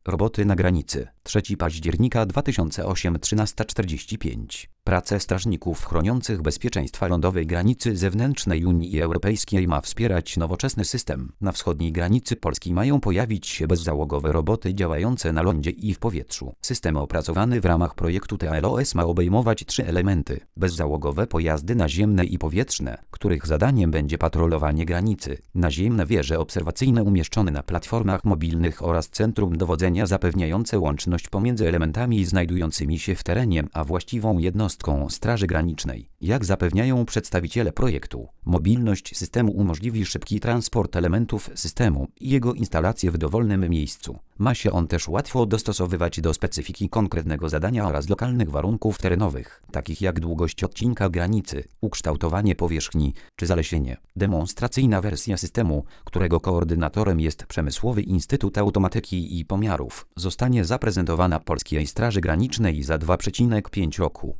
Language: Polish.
Roboty na granicy. 3 października 2008, 13:45. Prace strażników chroniących bezpieczeństwa lądowej granicy zewnętrznej Unii Europejskiej ma wspierać nowoczesny system. Na wschodniej granicy Polski mają pojawić się bezzałogowe roboty działające na lądzie i w powietrzu. System opracowany w ramach projektu TLOS ma obejmować 3 elementy. Bezzałogowe pojazdy naziemne i powietrzne, których zadaniem będzie patrolowanie granicy. Naziemne wieże obserwacyjne umieszczone na platformach mobilnych oraz centrum dowodzenia zapewniające łączność pomiędzy elementami znajdującymi się w terenie a właściwą jednostką Straży Granicznej. Jak zapewniają przedstawiciele projektu, mobilność systemu umożliwi szybki transport elementów systemu i jego instalację w dowolnym miejscu. Ma się on też łatwo dostosowywać do specyfiki konkretnego zadania oraz lokalnych warunków terenowych, takich jak długość odcinka granicy, ukształtowanie powierzchni czy zalesienie. Demonstracyjna wersja systemu, którego koordynatorem jest Przemysłowy Instytut Automatyki i Pomiarów, zostanie zaprezentowana Polskiej Straży Granicznej za 2,5 roku.